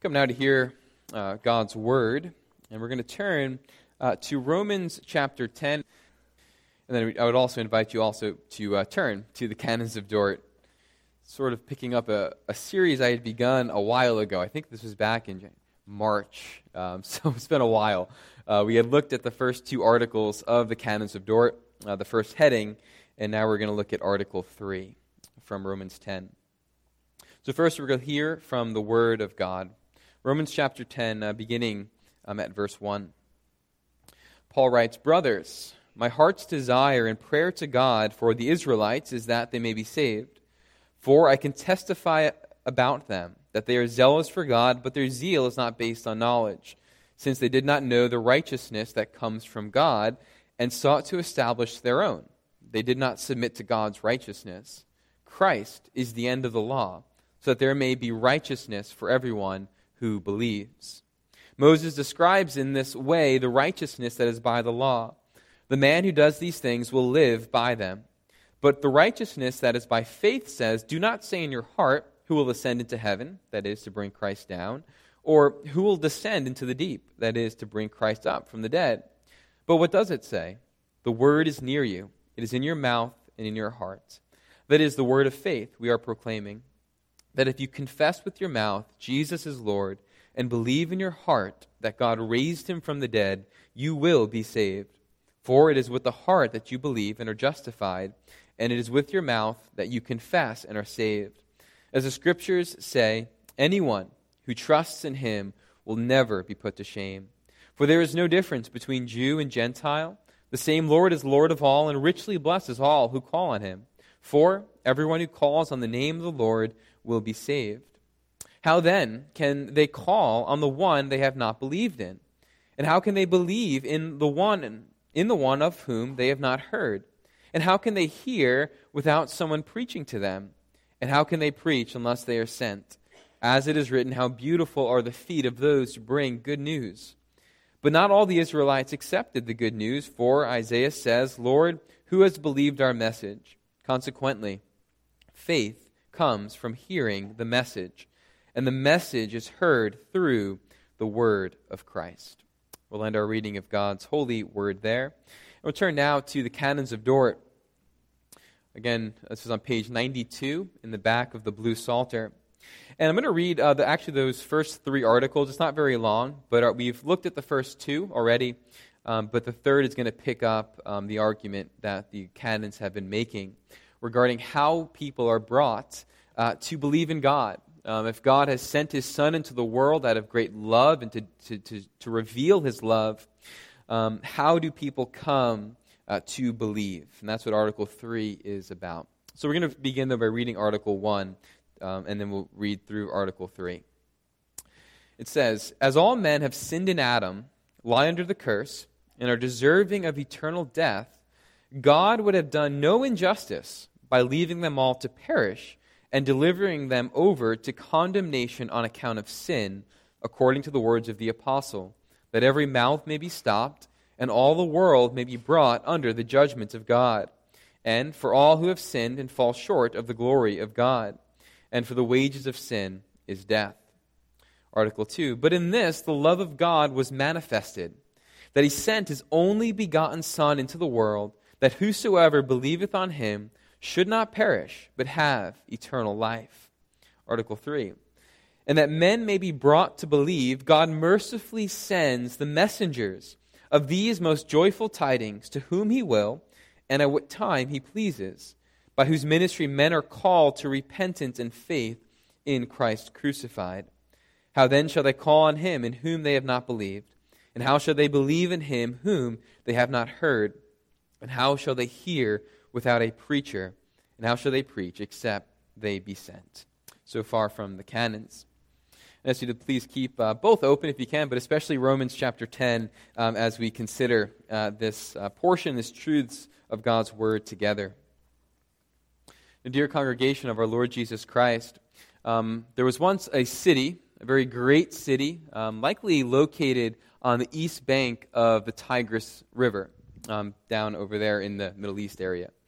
Come now to hear God's Word, and we're going to turn to Romans chapter 10. And then I would also invite you also to turn to the Canons of Dort, sort of picking up a series I had begun a while ago. I think this was back in March, so it's been a while. We had looked at the first two articles of the Canons of Dort, the first heading, and now we're going to look at Article 3 from Romans 10. So first we're going to hear from the Word of God. Romans chapter 10, beginning at verse 1. Paul writes, "Brothers, my heart's desire and prayer to God for the Israelites is that they may be saved. For I can testify about them, that they are zealous for God, but their zeal is not based on knowledge, since they did not know the righteousness that comes from God, and sought to establish their own. They did not submit to God's righteousness. Christ is the end of the law, so that there may be righteousness for everyone who believes. Moses describes in this way the righteousness that is by the law. The man who does these things will live by them. But the righteousness that is by faith says, do not say in your heart, who will ascend into heaven, that is, to bring Christ down, or who will descend into the deep, that is, to bring Christ up from the dead. But what does it say? The word is near you. It is in your mouth and in your heart. That is the word of faith we are proclaiming. That if you confess with your mouth Jesus is Lord and believe in your heart that God raised him from the dead, you will be saved. For it is with the heart that you believe and are justified, and it is with your mouth that you confess and are saved. As the Scriptures say, anyone who trusts in him will never be put to shame. For there is no difference between Jew and Gentile. The same Lord is Lord of all and richly blesses all who call on him. For everyone who calls on the name of the Lord will be saved. How then can they call on the one they have not believed in? And how can they believe in the one of whom they have not heard? And how can they hear without someone preaching to them? And how can they preach unless they are sent? As it is written, how beautiful are the feet of those who bring good news. But not all the Israelites accepted the good news, for Isaiah says, Lord, who has believed our message? Consequently, faith comes from hearing the message, and the message is heard through the word of Christ." We'll end our reading of God's holy word there. And we'll turn now to the Canons of Dort. Again, this is on page 92 in the back of the Blue Psalter. And I'm going to read those first three articles. It's not very long, but we've looked at the first two already. But the third is going to pick up the argument that the canons have been making regarding how people are brought to believe in God. If God has sent his Son into the world out of great love and to reveal his love, how do people come to believe? And that's what Article 3 is about. So we're going to begin, though, by reading Article 1, and then we'll read through Article 3. It says, "As all men have sinned in Adam, lie under the curse, and are deserving of eternal death, God would have done no injustice by leaving them all to perish and delivering them over to condemnation on account of sin, according to the words of the apostle, that every mouth may be stopped, and all the world may be brought under the judgment of God. And for all who have sinned and fall short of the glory of God. And for the wages of sin is death." Article 2, "But in this the love of God was manifested, that he sent his only begotten Son into the world, that whosoever believeth on him should not perish, but have eternal life." Article 3, "And that men may be brought to believe, God mercifully sends the messengers of these most joyful tidings to whom he will, and at what time he pleases, by whose ministry men are called to repentance and faith in Christ crucified. How then shall they call on him in whom they have not believed? And how shall they believe in him whom they have not heard? And how shall they hear without a preacher? And how shall they preach except they be sent?" So far from the canons. I ask you to please keep both open if you can, but especially Romans chapter 10 as we consider this portion, these truths of God's word together. The dear congregation of our Lord Jesus Christ, there was once a city, a very great city, likely located on the east bank of the Tigris River, down over there in the Middle East area.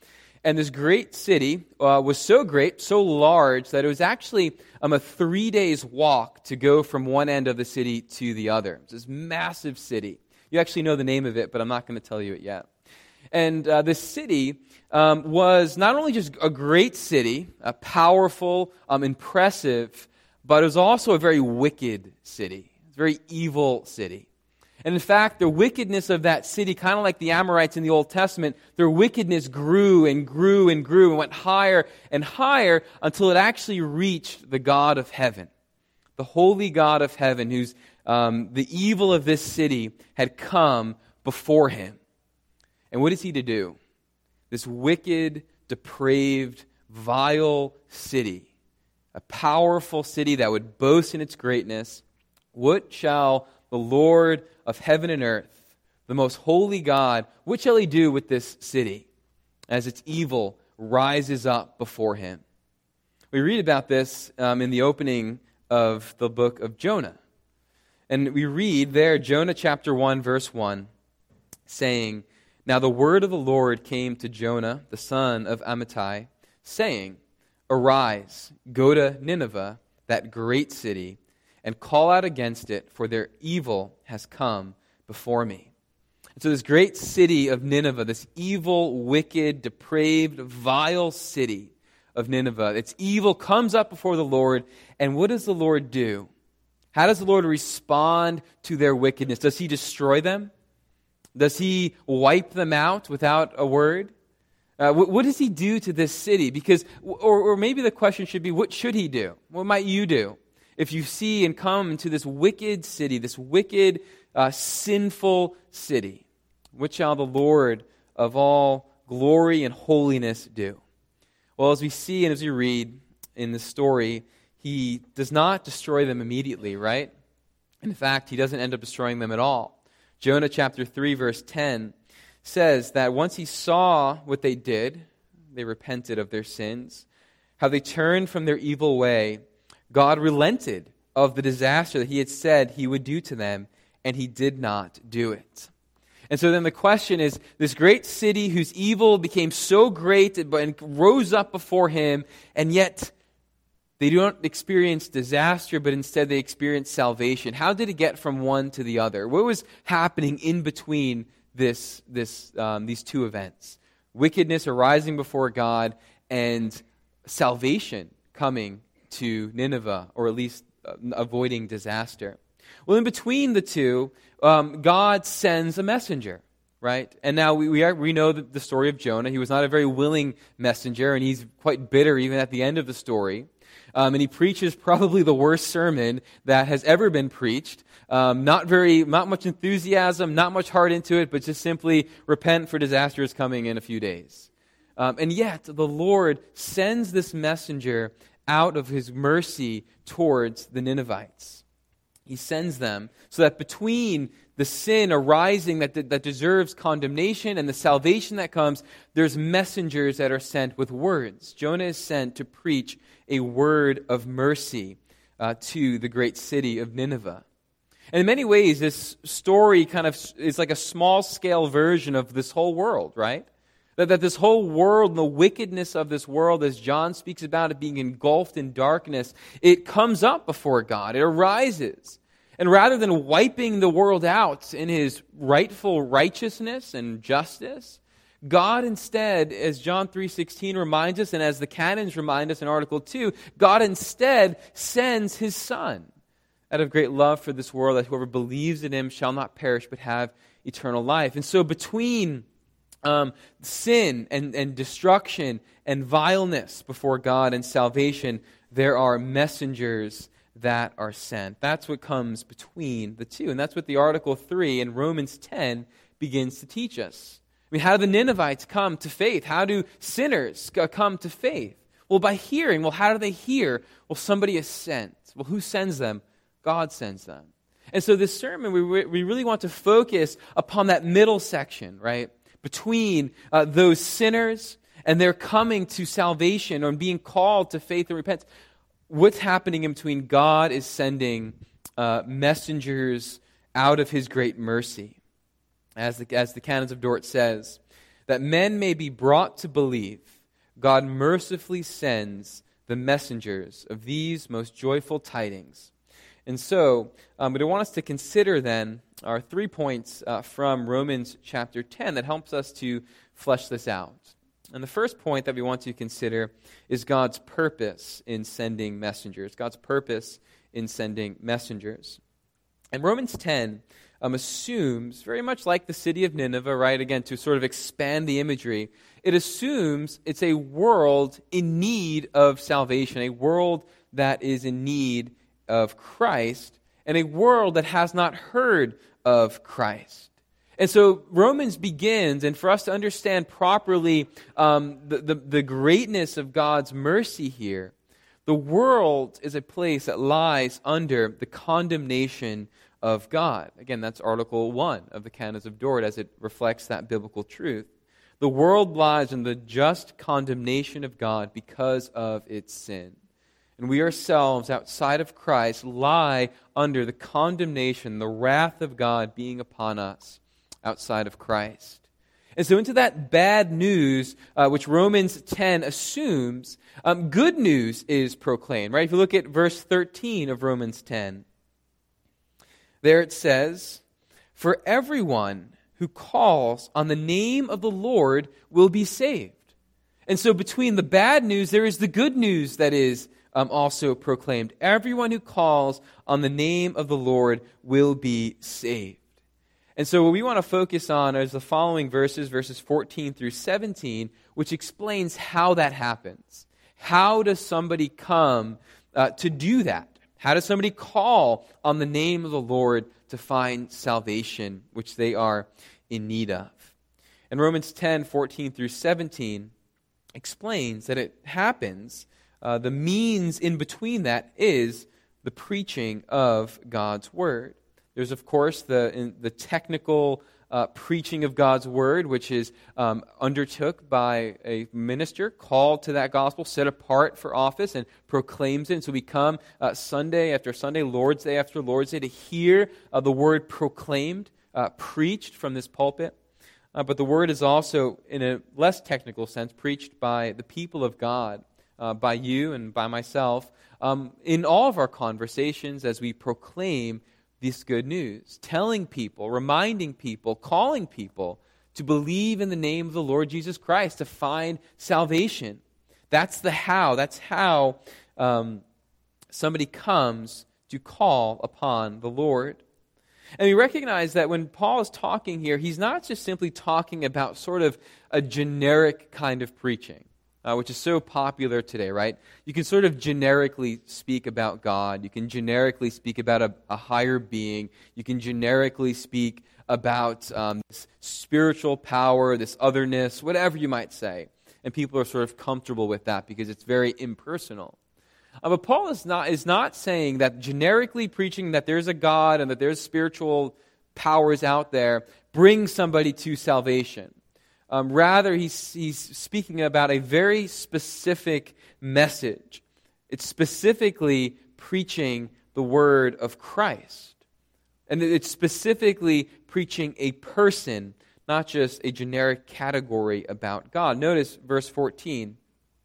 And this great city was so great, so large, that it was actually a 3 days walk to go from one end of the city to the other. It's this massive city. You actually know the name of it, but I'm not going to tell you it yet. And this city was not only just a great city, powerful, impressive, but it was also a very wicked city, a very evil city. And in fact, the wickedness of that city, kind of like the Amorites in the Old Testament, their wickedness grew and grew and grew and went higher and higher until it actually reached the God of heaven, the holy God of heaven, whose the evil of this city had come before him. And what is he to do? This wicked, depraved, vile city, a powerful city that would boast in its greatness, what shall the Lord of heaven and earth, the most holy God, what shall he do with this city as its evil rises up before him? We read about this in the opening of the book of Jonah. And we read there, Jonah chapter 1, verse 1, saying, "Now the word of the Lord came to Jonah, the son of Amittai, saying, Arise, go to Nineveh, that great city, and call out against it, for their evil has come before me." And so this great city of Nineveh, this evil, wicked, depraved, vile city of Nineveh, its evil comes up before the Lord, and what does the Lord do? How does the Lord respond to their wickedness? Does he destroy them? Does he wipe them out without a word? What does he do to this city? Because, or maybe the question should be, what should he do? What might you do if you see and come into this wicked city, this wicked, sinful city? What shall the Lord of all glory and holiness do? Well, as we see and as we read in the story, he does not destroy them immediately, right? In fact, he doesn't end up destroying them at all. Jonah chapter 3, verse 10 says that once he saw what they did, they repented of their sins, how they turned from their evil way, God relented of the disaster that he had said he would do to them, and he did not do it. And so then the question is, this great city whose evil became so great and rose up before him, and yet they don't experience disaster, but instead they experience salvation. How did it get from one to the other? What was happening in between these two events? Wickedness arising before God and salvation coming to Nineveh, or at least avoiding disaster. Well, in between the two, God sends a messenger, right? And now we know the story of Jonah. He was not a very willing messenger, and he's quite bitter even at the end of the story. And he preaches probably the worst sermon that has ever been preached. Not much enthusiasm, not much heart into it, but just simply repent, for disaster is coming in a few days. And yet the Lord sends this messenger out of his mercy towards the Ninevites. He sends them so that between the sin arising that deserves condemnation and the salvation that comes, there's messengers that are sent with words. Jonah is sent to preach a word of mercy to the great city of Nineveh. And in many ways, this story kind of is like a small-scale version of this whole world, right? That this whole world and the wickedness of this world, as John speaks about it being engulfed in darkness, it comes up before God. It arises. And rather than wiping the world out in his rightful righteousness and justice, God instead, as John 3:16 reminds us, and as the canons remind us in Article 2, God instead sends his Son out of great love for this world, that whoever believes in him shall not perish but have eternal life. And so between sin and destruction and vileness before God and salvation, there are messengers that are sent. That's what comes between the two. And that's what the Article 3 in Romans 10 begins to teach us. I mean, how do the Ninevites come to faith? How do sinners come to faith? Well, by hearing. Well, how do they hear? Well, somebody is sent. Well, who sends them? God sends them. And so this sermon, we really want to focus upon that middle section, right? Between those sinners and their coming to salvation or being called to faith and repentance. What's happening in between? God is sending messengers out of his great mercy. As the Canons of Dort says, that men may be brought to believe God mercifully sends the messengers of these most joyful tidings. And so, I want us to consider then our 3 points from Romans chapter 10 that helps us to flesh this out. And the first point that we want to consider is God's purpose in sending messengers. God's purpose in sending messengers. And Romans 10 assumes, very much like the city of Nineveh, right, again, to sort of expand the imagery, it assumes it's a world in need of salvation, a world that is in need of Christ, and a world that has not heard of Christ. And so Romans begins, and for us to understand properly the greatness of God's mercy here, the world is a place that lies under the condemnation of God. Again, that's Article 1 of the Canons of Dort as it reflects that biblical truth. The world lies in the just condemnation of God because of its sin. And we ourselves, outside of Christ, lie under the condemnation, the wrath of God being upon us outside of Christ. And so into that bad news, which Romans 10 assumes, good news is proclaimed. Right? If you look at verse 13 of Romans 10, there it says, "For everyone who calls on the name of the Lord will be saved." And so between the bad news, there is the good news that is also proclaimed. Everyone who calls on the name of the Lord will be saved. And so what we want to focus on is the following verses 14 through 17, which explains how that happens. How does somebody come to do that? How does somebody call on the name of the Lord to find salvation, which they are in need of? And Romans 10, 14 through 17 explains that it happens. The means in between that is the preaching of God's Word. There's, of course, the technical preaching of God's Word, which is undertook by a minister called to that gospel, set apart for office, and proclaims it. And so we come Sunday after Sunday, Lord's Day after Lord's Day, to hear the Word proclaimed, preached from this pulpit. But the Word is also, in a less technical sense, preached by the people of God, by you and by myself, in all of our conversations as we proclaim this good news, telling people, reminding people, calling people to believe in the name of the Lord Jesus Christ to find salvation. That's the how. That's how somebody comes to call upon the Lord. And we recognize that when Paul is talking here, he's not just simply talking about sort of a generic kind of preaching, which is so popular today, right? You can sort of generically speak about God. You can generically speak about a higher being. You can generically speak about this spiritual power, this otherness, whatever you might say. And people are sort of comfortable with that because it's very impersonal. But Paul is not saying that generically preaching that there's a God and that there's spiritual powers out there brings somebody to salvation. Rather, he's speaking about a very specific message. It's specifically preaching the word of Christ. And it's specifically preaching a person, not just a generic category about God. Notice verse 14.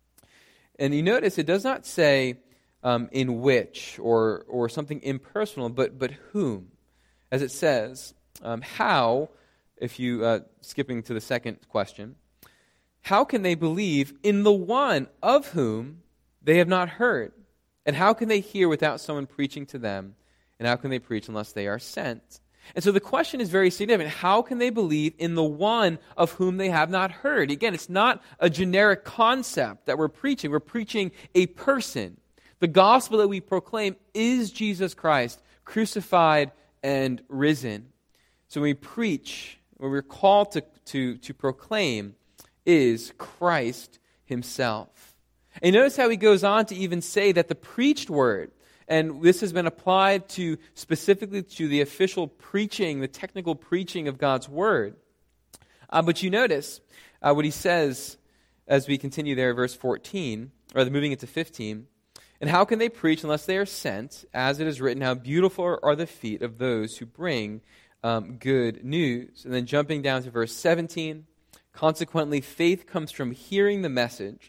And you notice it does not say in which or something impersonal, but whom. As it says, how... If you, skipping to the second question, how can they believe in the one of whom they have not heard? And how can they hear without someone preaching to them? And how can they preach unless they are sent? And so the question is very significant. How can they believe in the one of whom they have not heard? Again, it's not a generic concept that we're preaching. We're preaching a person. The gospel that we proclaim is Jesus Christ, crucified and risen. So when we preach, what we're called to proclaim is Christ himself. And notice how he goes on to even say that the preached word, and this has been applied to specifically to the official preaching, the technical preaching of God's word. But you notice what he says as we continue there, verse 14, or moving into 15. And how can they preach unless they are sent? As it is written, how beautiful are the feet of those who bring good news. And then jumping down to verse 17, consequently, faith comes from hearing the message,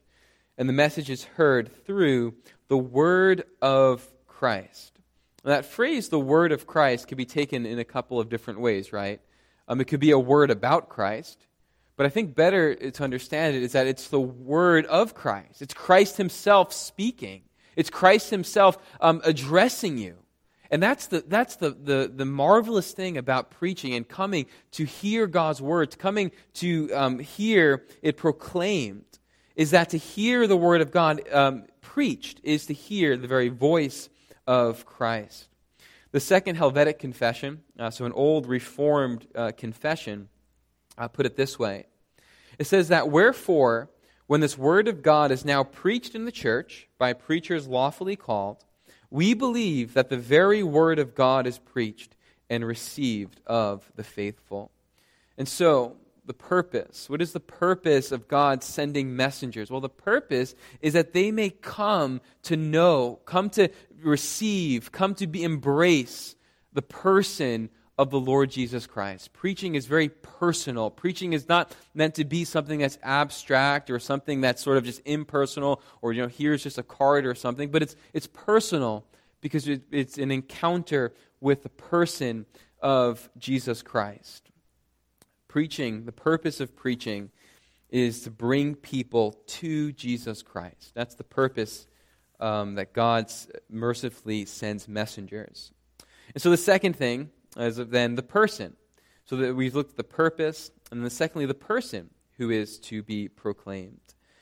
and the message is heard through the word of Christ. Now, that phrase, the word of Christ, can be taken in a couple of different ways, right? It could be a word about Christ, but I think better to understand it is that it's the word of Christ. It's Christ himself speaking. It's Christ himself addressing you. And that's the marvelous thing about preaching and coming to hear God's words, coming to hear it proclaimed, is that to hear the word of God preached is to hear the very voice of Christ. The Second Helvetic Confession, so an old Reformed confession, put it this way. It says that, wherefore, when this word of God is now preached in the church by preachers lawfully called, we believe that the very word of God is preached and received of the faithful. And so, the purpose. What is the purpose of God sending messengers? Well, the purpose is that they may come to know, come to receive, come to embrace the person of the Lord Jesus Christ. Preaching is very personal. Preaching is not meant to be something that's abstract or something that's sort of just impersonal, or here's just a card or something, but it's personal because it's an encounter with the person of Jesus Christ. Preaching, the purpose of preaching is to bring people to Jesus Christ. That's the purpose that God mercifully sends messengers. And so the second thing is then the person. So that we've looked at the purpose, and then secondly, the person who is to be proclaimed.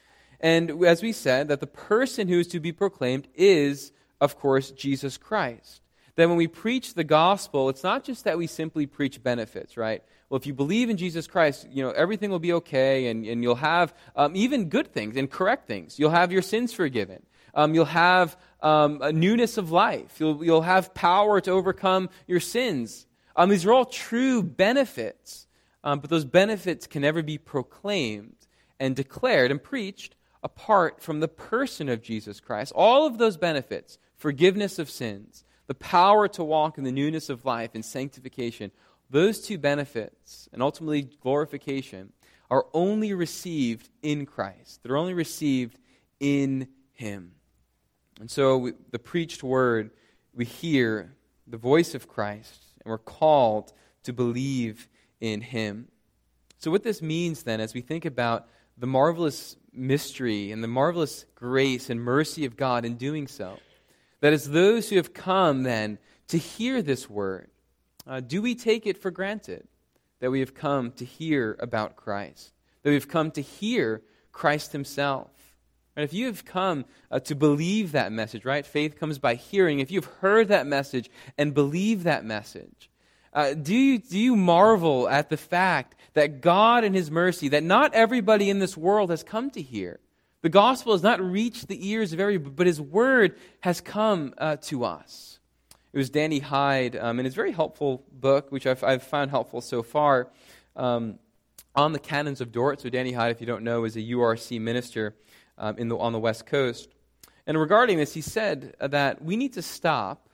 And as we said, that the person who is to be proclaimed is, of course, Jesus Christ. That when we preach the gospel, it's not just that we simply preach benefits, right? Well, if you believe in Jesus Christ, everything will be okay, and you'll have even good things and correct things. You'll have your sins forgiven. You'll have a newness of life. You'll have power to overcome your sins. These are all true benefits, but those benefits can never be proclaimed and declared and preached apart from the person of Jesus Christ. All of those benefits, forgiveness of sins, the power to walk in the newness of life and sanctification, those two benefits, and ultimately glorification, are only received in Christ. They're only received in Him. And so the preached word, we hear the voice of Christ, and we're called to believe in Him. So what this means then, as we think about the marvelous mystery and the marvelous grace and mercy of God in doing so, that as those who have come then to hear this word, do we take it for granted that we have come to hear about Christ, that we've come to hear Christ Himself? And if you have come to believe that message, right? Faith comes by hearing. If you've heard that message and believe that message, do you marvel at the fact that God in His mercy, that not everybody in this world has come to hear? The gospel has not reached the ears of everybody, but His word has come to us. It was Danny Hyde in his very helpful book, which I've found helpful so far, on the Canons of Dort. So Danny Hyde, if you don't know, is a URC minister on the West Coast. And regarding this, he said that we need to stop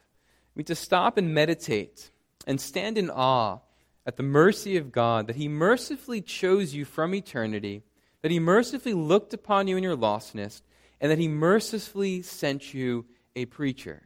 and meditate and stand in awe at the mercy of God, that He mercifully chose you from eternity, that He mercifully looked upon you in your lostness, and that He mercifully sent you a preacher.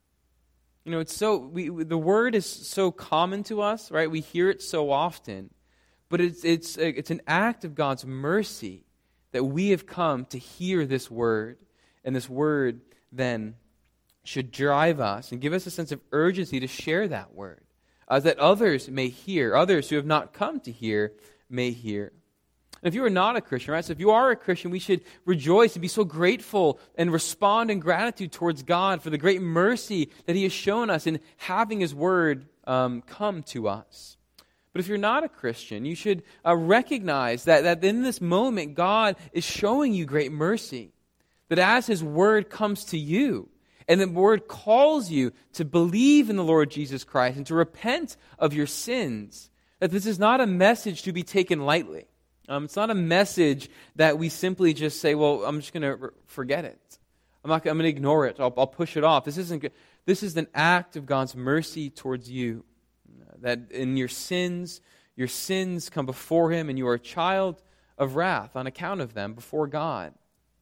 It's the word is so common to us, right? We hear it so often, but it's an act of God's mercy that we have come to hear this word, and this word then should drive us and give us a sense of urgency to share that word, that others may hear, others who have not come to hear may hear. And if you are not a Christian, right? So if you are a Christian, we should rejoice and be so grateful and respond in gratitude towards God for the great mercy that He has shown us in having His word come to us. But if you're not a Christian, you should recognize that in this moment, God is showing you great mercy. That as His word comes to you, and the word calls you to believe in the Lord Jesus Christ and to repent of your sins, that this is not a message to be taken lightly. It's not a message that we simply just say, well, I'm just going to forget it. I'm going to ignore it. I'll push it off. This isn't good. This is an act of God's mercy towards you. That in your sins come before Him, and you are a child of wrath on account of them before God.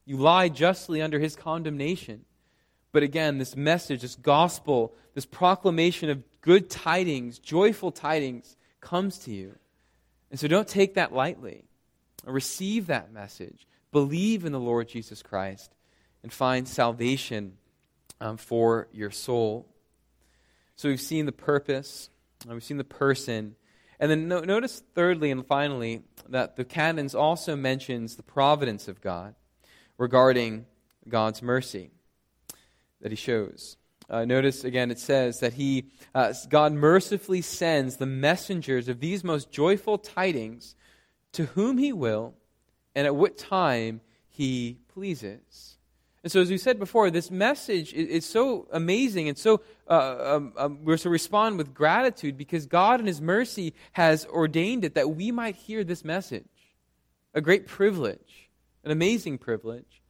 You lie justly under his condemnation. But again, this message, this gospel, this proclamation of good tidings, joyful tidings, comes to you. And so don't take that lightly. Receive that message. Believe in the Lord Jesus Christ and find salvation for your soul. So we've seen the purpose, we've seen the person, and then notice thirdly and finally that the canons also mentions the providence of God regarding God's mercy that he shows. Notice again it says that God mercifully sends the messengers of these most joyful tidings to whom he will and at what time he pleases. And so as we said before, this message is so amazing and so we're to respond with gratitude because God in his mercy has ordained it that we might hear this message. A great privilege, an amazing privilege.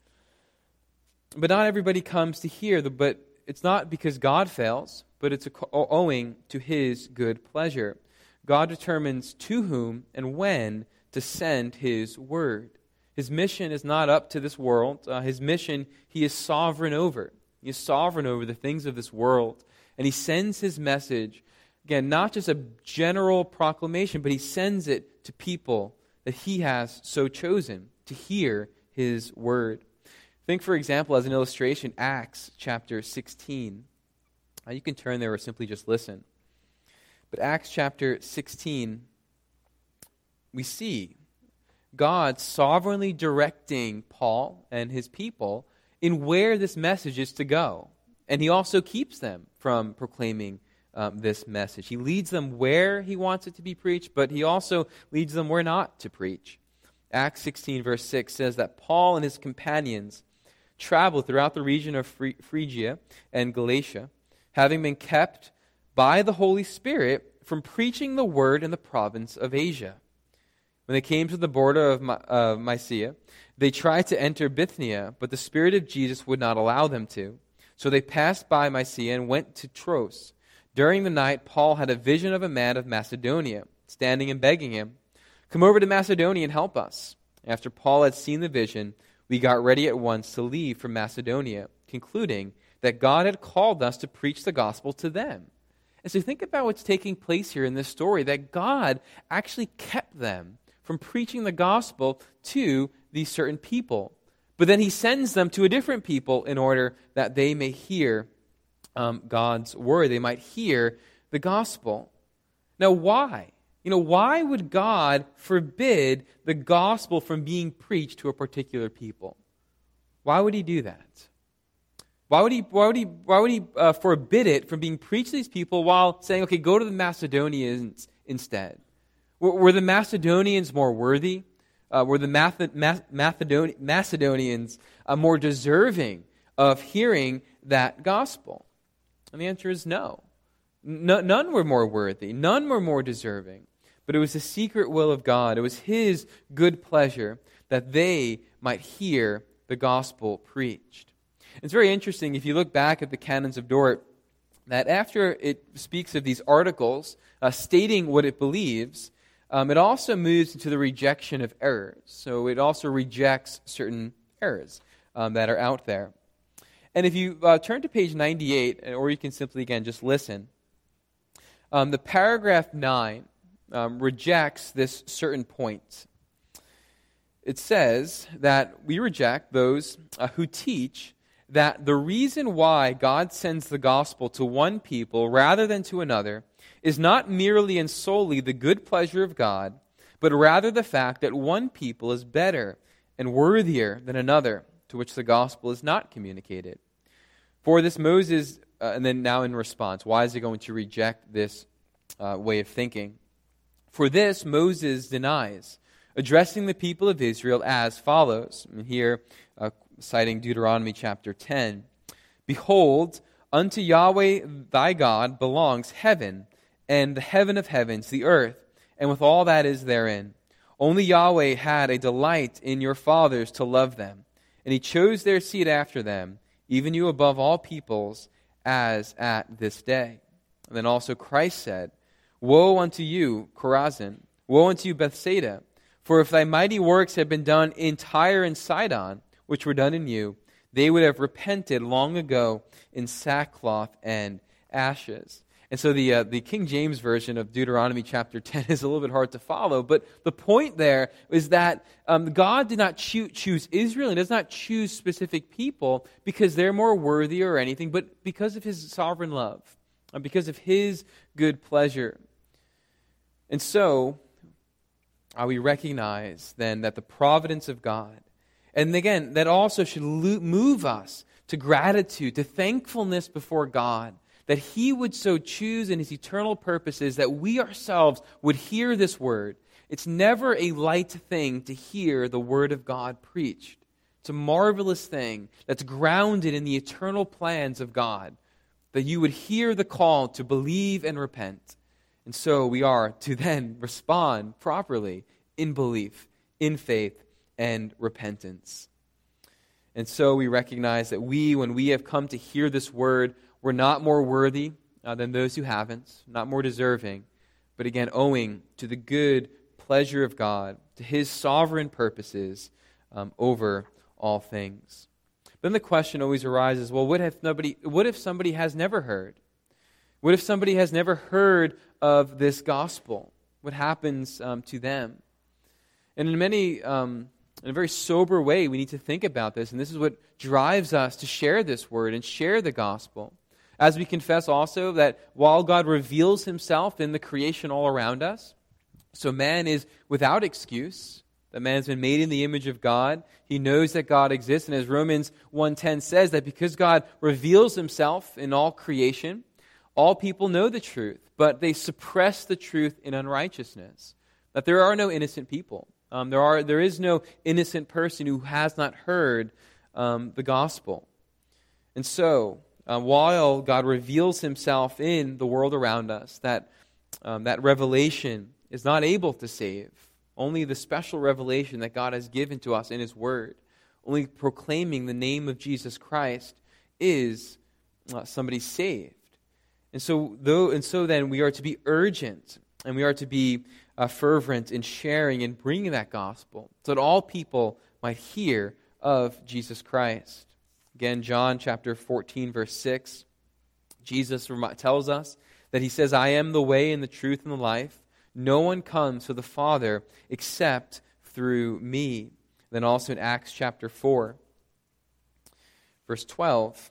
But not everybody comes to hear, but it's not because God fails, but it's owing to his good pleasure. God determines to whom and when to send his word. His mission is not up to this world. His mission, he is sovereign over. He is sovereign over the things of this world. And he sends his message, again, not just a general proclamation, but he sends it to people that he has so chosen to hear his word. Think, for example, as an illustration, Acts chapter 16. You can turn there or simply just listen. But Acts chapter 16, we see God sovereignly directing Paul and his people in where this message is to go. And he also keeps them from proclaiming this message. He leads them where he wants it to be preached, but he also leads them where not to preach. Acts 16 verse 6 says that Paul and his companions traveled throughout the region of Phrygia and Galatia, having been kept by the Holy Spirit from preaching the word in the province of Asia. When they came to the border of Mysia, they tried to enter Bithynia, but the Spirit of Jesus would not allow them to. So they passed by Mysia and went to Troas. During the night, Paul had a vision of a man of Macedonia, standing and begging him, "Come over to Macedonia and help us." After Paul had seen the vision, we got ready at once to leave for Macedonia, concluding that God had called us to preach the gospel to them. And so think about what's taking place here in this story, that God actually kept them from preaching the gospel to these certain people. But then he sends them to a different people in order that they may hear God's word. They might hear the gospel. Now, why? Why would God forbid the gospel from being preached to a particular people? Why would he do that? Why would he forbid it from being preached to these people while saying, okay, go to the Macedonians instead? Were the Macedonians more worthy? Were the Macedonians more deserving of hearing that gospel? And the answer is no. None were more worthy. None were more deserving. But it was the secret will of God. It was his good pleasure that they might hear the gospel preached. It's very interesting, if you look back at the Canons of Dort, that after it speaks of these articles stating what it believes, it also moves into the rejection of errors. So it also rejects certain errors that are out there. And if you turn to page 98, or you can simply, again, just listen, the paragraph 9 rejects this certain point. It says that we reject those who teach that the reason why God sends the gospel to one people rather than to another is not merely and solely the good pleasure of God, but rather the fact that one people is better and worthier than another, to which the gospel is not communicated. For this Moses, and then now in response, why is he going to reject this way of thinking? For this Moses denies, addressing the people of Israel as follows. And here, citing Deuteronomy chapter 10, "Behold, unto Yahweh thy God belongs heaven, and the heaven of heavens, the earth, and with all that is therein. Only Yahweh had a delight in your fathers to love them, and he chose their seed after them, even you above all peoples, as at this day." And then also Christ said, "Woe unto you, Chorazin! Woe unto you, Bethsaida! For if thy mighty works had been done in Tyre and Sidon, which were done in you, they would have repented long ago in sackcloth and ashes. And so the King James Version of Deuteronomy chapter 10 is a little bit hard to follow, but the point there is that God did not choose Israel. He does not choose specific people because they're more worthy or anything, but because of His sovereign love, because of His good pleasure. And so we recognize then that the providence of God, and again, that also should move us to gratitude, to thankfulness before God, that He would so choose in His eternal purposes that we ourselves would hear this word. It's never a light thing to hear the word of God preached. It's a marvelous thing that's grounded in the eternal plans of God, that you would hear the call to believe and repent. And so we are to then respond properly in belief, in faith, and repentance. And so we recognize that when we have come to hear this word, we're not more worthy than those who haven't, not more deserving, but again, owing to the good pleasure of God, to His sovereign purposes over all things. Then the question always arises, well, what if somebody has never heard? What if somebody has never heard of this gospel? What happens to them? And in a very sober way, we need to think about this, and this is what drives us to share this word and share the gospel. As we confess also that while God reveals Himself in the creation all around us, so man is without excuse, that man has been made in the image of God, he knows that God exists, and as Romans 1:10 says, that because God reveals Himself in all creation, all people know the truth, but they suppress the truth in unrighteousness. That there are no innocent people. There is no innocent person who has not heard the gospel. And so, while God reveals Himself in the world around us, that revelation is not able to save. Only the special revelation that God has given to us in His Word, only proclaiming the name of Jesus Christ, is somebody saved. And so then we are to be urgent, and we are to be fervent in sharing and bringing that gospel, so that all people might hear of Jesus Christ. Again, John chapter 14, verse 6, Jesus tells us that He says, I am the way and the truth and the life. No one comes to the Father except through me. Then also in Acts chapter 4, verse 12,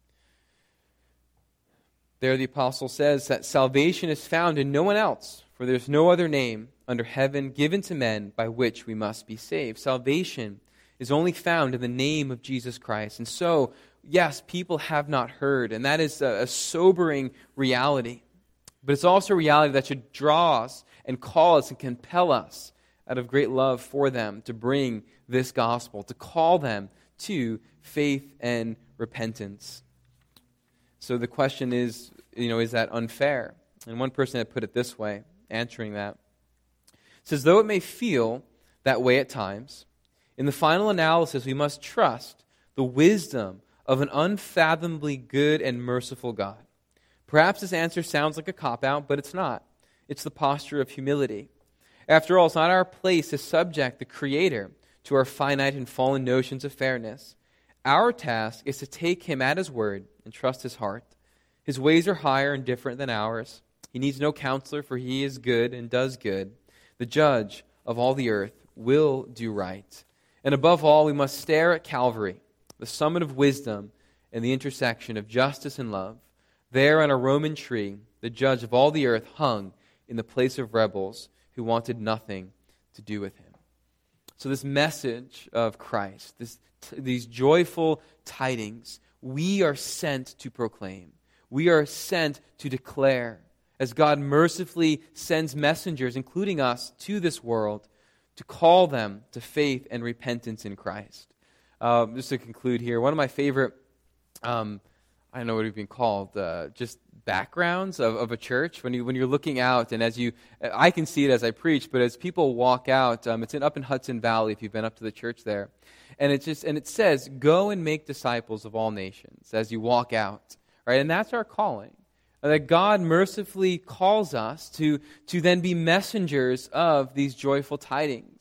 there the apostle says that salvation is found in no one else, for there is no other name under heaven given to men by which we must be saved. Salvation is only found in the name of Jesus Christ. And so, yes, people have not heard, and that is a sobering reality. But it's also a reality that should draw us and call us and compel us out of great love for them to bring this gospel, to call them to faith and repentance. So the question is that unfair? And one person had put it this way, answering that. It says, though it may feel that way at times, in the final analysis we must trust the wisdom of an unfathomably good and merciful God. Perhaps this answer sounds like a cop-out, but it's not. It's the posture of humility. After all, it's not our place to subject the Creator to our finite and fallen notions of fairness. Our task is to take Him at His word and trust His heart. His ways are higher and different than ours. He needs no counselor, for He is good and does good. The judge of all the earth will do right. And above all, we must stare at Calvary, the summit of wisdom and the intersection of justice and love. There on a Roman tree, the judge of all the earth hung in the place of rebels who wanted nothing to do with Him. So this message of Christ, these joyful tidings, we are sent to proclaim. We are sent to declare, as God mercifully sends messengers, including us, to this world, to call them to faith and repentance in Christ. Just to conclude here, one of my favorite, I don't know what it would be called, just backgrounds of a church, when you're looking out, and I can see it as I preach, but as people walk out, it's up in Hudson Valley, if you've been up to the church there, and it says, go and make disciples of all nations, as you walk out, right? And that's our calling. That God mercifully calls us to then be messengers of these joyful tidings.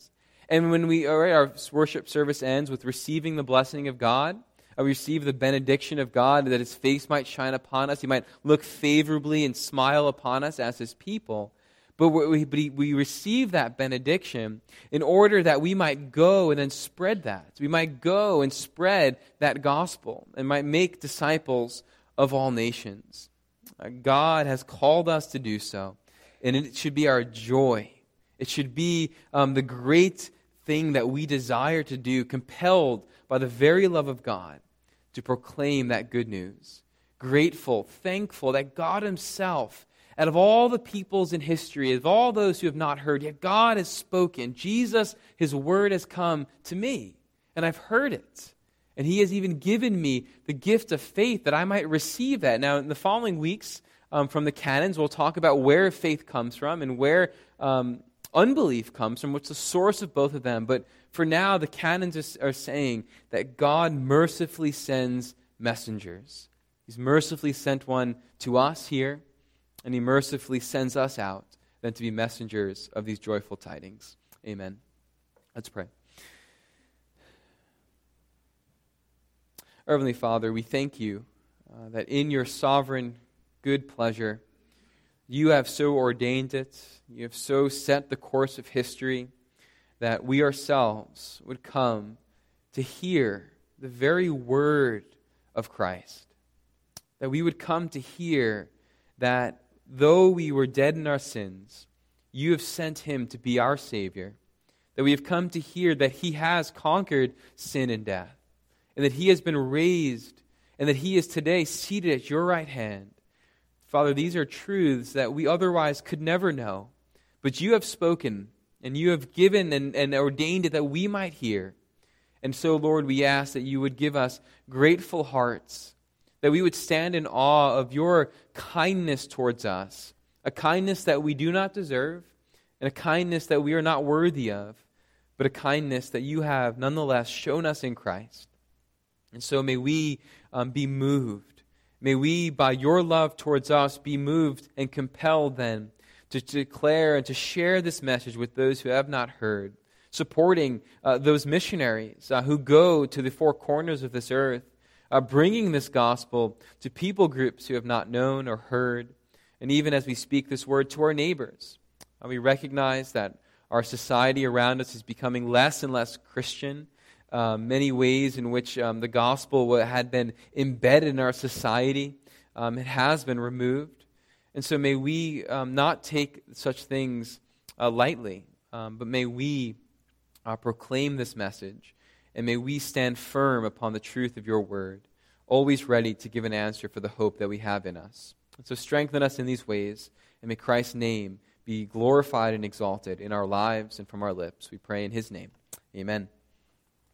And when our worship service ends with receiving the blessing of God, we receive the benediction of God, that His face might shine upon us. He might look favorably and smile upon us as His people. But we receive that benediction in order that we might go and then spread that. We might go and spread that gospel and might make disciples of all nations. God has called us to do so, and it should be our joy. It should be the great thing that we desire to do, compelled by the very love of God to proclaim that good news. Grateful, thankful that God Himself, out of all the peoples in history, of all those who have not heard, yet God has spoken. Jesus, His word has come to me, and I've heard it. And He has even given me the gift of faith that I might receive that. Now, in the following weeks, from the canons, we'll talk about where faith comes from and where unbelief comes from, what's the source of both of them. But for now, the canons are saying that God mercifully sends messengers. He's mercifully sent one to us here, and He mercifully sends us out then to be messengers of these joyful tidings. Amen. Let's pray. Our Heavenly Father, we thank You that in Your sovereign good pleasure, You have so ordained it, You have so set the course of history, that we ourselves would come to hear the very word of Christ. That we would come to hear that though we were dead in our sins, You have sent Him to be our Savior. That we have come to hear that He has conquered sin and death, and that He has been raised, and that He is today seated at Your right hand. Father, these are truths that we otherwise could never know, but You have spoken, and You have given and ordained it that we might hear. And so, Lord, we ask that You would give us grateful hearts, that we would stand in awe of Your kindness towards us, a kindness that we do not deserve, and a kindness that we are not worthy of, but a kindness that You have nonetheless shown us in Christ. And so may we be moved. May we, by Your love towards us, be moved and compelled then to declare and to share this message with those who have not heard, supporting those missionaries who go to the four corners of this earth, bringing this gospel to people groups who have not known or heard, and even as we speak this word to our neighbors. We recognize that our society around us is becoming less and less Christian. Many ways in which the gospel had been embedded in our society, it has been removed. And so may we not take such things lightly, but may we proclaim this message, and may we stand firm upon the truth of Your word, always ready to give an answer for the hope that we have in us. And so strengthen us in these ways, and may Christ's name be glorified and exalted in our lives and from our lips. We pray in His name. Amen.